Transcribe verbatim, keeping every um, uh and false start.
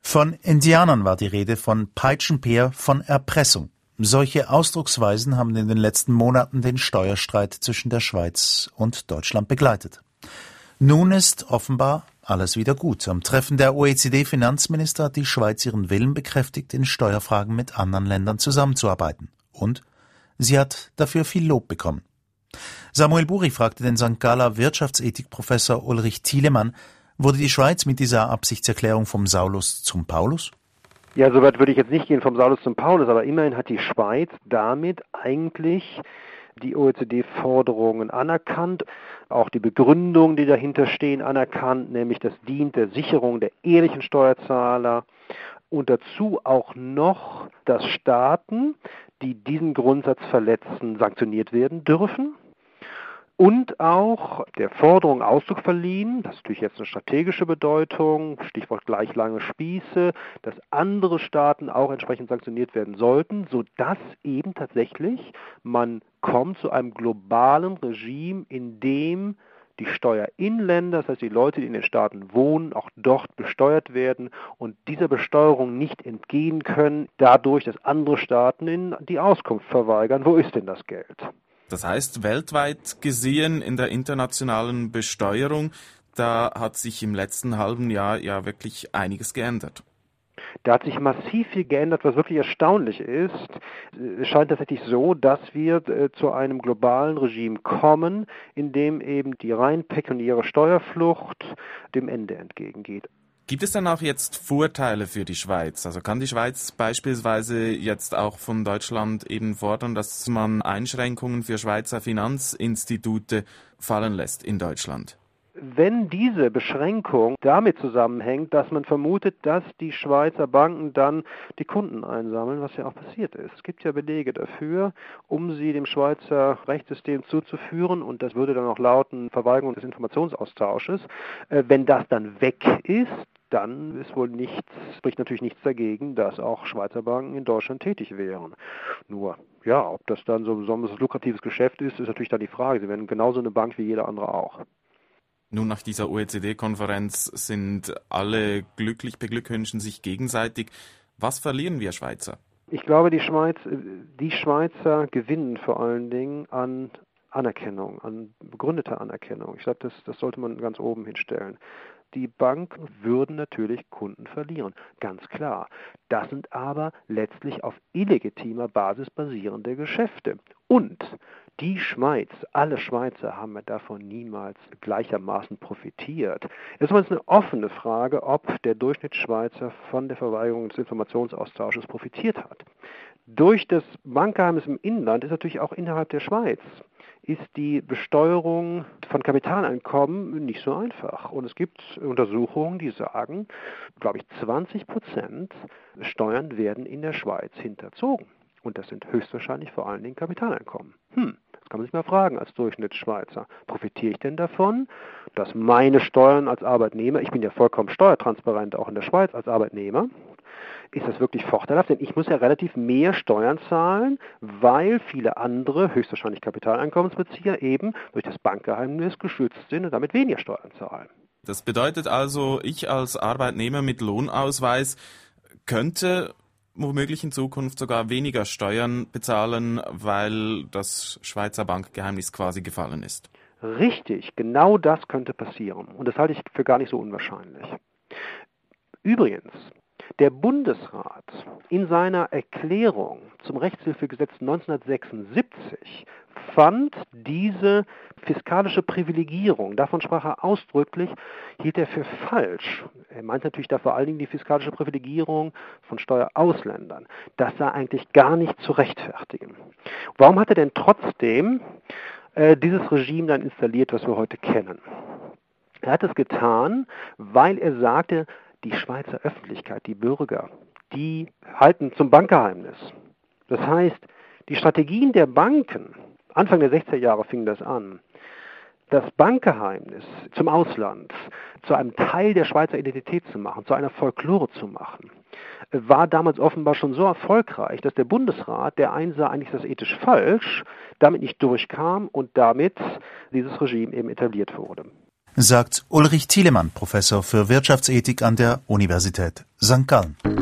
Von Indianern war die Rede, von Peitschenpeer, von Erpressung. Solche Ausdrucksweisen haben in den letzten Monaten den Steuerstreit zwischen der Schweiz und Deutschland begleitet. Nun ist offenbar alles wieder gut. Am Treffen der O E C D-Finanzminister hat die Schweiz ihren Willen bekräftigt, in Steuerfragen mit anderen Ländern zusammenzuarbeiten. Und sie hat dafür viel Lob bekommen. Samuel Buri fragte den Sankt Galler Wirtschaftsethikprofessor Ulrich Thielemann, wurde die Schweiz mit dieser Absichtserklärung vom Saulus zum Paulus? Ja, soweit würde ich jetzt nicht gehen vom Saulus zum Paulus, aber immerhin hat die Schweiz damit eigentlich die O E C D-Forderungen anerkannt, auch die Begründungen, die dahinter stehen, anerkannt, nämlich das dient der Sicherung der ehrlichen Steuerzahler und dazu auch noch, dass Staaten, die diesen Grundsatz verletzen, sanktioniert werden dürfen. Und auch der Forderung Ausdruck verliehen, das ist natürlich jetzt eine strategische Bedeutung, Stichwort gleich lange Spieße, dass andere Staaten auch entsprechend sanktioniert werden sollten, sodass eben tatsächlich man kommt zu einem globalen Regime, in dem die Steuerinländer, das heißt die Leute, die in den Staaten wohnen, auch dort besteuert werden und dieser Besteuerung nicht entgehen können, dadurch, dass andere Staaten ihnen die Auskunft verweigern, wo ist denn das Geld? Das heißt, weltweit gesehen in der internationalen Besteuerung, da hat sich im letzten halben Jahr ja wirklich einiges geändert. Da hat sich massiv viel geändert, was wirklich erstaunlich ist. Es scheint tatsächlich so, dass wir äh, zu einem globalen Regime kommen, in dem eben die rein pekuniäre Steuerflucht dem Ende entgegengeht. Gibt es dann auch jetzt Vorteile für die Schweiz? Also kann die Schweiz beispielsweise jetzt auch von Deutschland eben fordern, dass man Einschränkungen für Schweizer Finanzinstitute fallen lässt in Deutschland? Wenn diese Beschränkung damit zusammenhängt, dass man vermutet, dass die Schweizer Banken dann die Kunden einsammeln, was ja auch passiert ist. Es gibt ja Belege dafür, um sie dem Schweizer Rechtssystem zuzuführen, und das würde dann auch lauten Verweigerung des Informationsaustausches. Wenn das dann weg ist, dann ist wohl nichts, spricht natürlich nichts dagegen, dass auch Schweizer Banken in Deutschland tätig wären. Nur, ja, ob das dann so ein besonders lukratives Geschäft ist, ist natürlich dann die Frage. Sie werden genauso eine Bank wie jeder andere auch. Nun, nach dieser O E C D-Konferenz sind alle glücklich, beglückwünschen sich gegenseitig. Was verlieren wir Schweizer? Ich glaube, die Schweiz, die Schweizer gewinnen vor allen Dingen an Anerkennung, an begründeter Anerkennung. Ich glaube, das, das sollte man ganz oben hinstellen. Die Banken würden natürlich Kunden verlieren, ganz klar. Das sind aber letztlich auf illegitimer Basis basierende Geschäfte. Und die Schweiz, alle Schweizer haben davon niemals gleichermaßen profitiert. Es ist jetzt eine offene Frage, ob der Durchschnittsschweizer von der Verweigerung des Informationsaustausches profitiert hat. Durch das Bankgeheimnis im Inland ist natürlich auch innerhalb der Schweiz ist die Besteuerung von Kapitaleinkommen nicht so einfach. Und es gibt Untersuchungen, die sagen, glaube ich, zwanzig Prozent Steuern werden in der Schweiz hinterzogen. Und das sind höchstwahrscheinlich vor allen Dingen Kapitaleinkommen. Hm, das kann man sich mal fragen als Durchschnittsschweizer. Profitiere ich denn davon, dass meine Steuern als Arbeitnehmer, ich bin ja vollkommen steuertransparent auch in der Schweiz als Arbeitnehmer, ist das wirklich vorteilhaft? Denn ich muss ja relativ mehr Steuern zahlen, weil viele andere, höchstwahrscheinlich Kapitaleinkommensbezieher, eben durch das Bankgeheimnis geschützt sind und damit weniger Steuern zahlen. Das bedeutet also, ich als Arbeitnehmer mit Lohnausweis könnte womöglich in Zukunft sogar weniger Steuern bezahlen, weil das Schweizer Bankgeheimnis quasi gefallen ist. Richtig, genau das könnte passieren. Und das halte ich für gar nicht so unwahrscheinlich. Übrigens, der Bundesrat in seiner Erklärung zum Rechtshilfegesetz neunzehnhundertsechsundsiebzig fand diese fiskalische Privilegierung, davon sprach er ausdrücklich, hielt er für falsch. Er meint natürlich da vor allen Dingen die fiskalische Privilegierung von Steuerausländern. Das sei eigentlich gar nicht zu rechtfertigen. Warum hat er denn trotzdem äh, dieses Regime dann installiert, was wir heute kennen? Er hat es getan, weil er sagte, die Schweizer Öffentlichkeit, die Bürger, die halten zum Bankgeheimnis. Das heißt, die Strategien der Banken, Anfang der sechziger Jahre fing das an, das Bankgeheimnis zum Ausland zu einem Teil der Schweizer Identität zu machen, zu einer Folklore zu machen, war damals offenbar schon so erfolgreich, dass der Bundesrat, der einsah, eigentlich ist das ethisch falsch, damit nicht durchkam und damit dieses Regime eben etabliert wurde. sagt Ulrich Thielemann, Professor für Wirtschaftsethik an der Universität Sankt Gallen.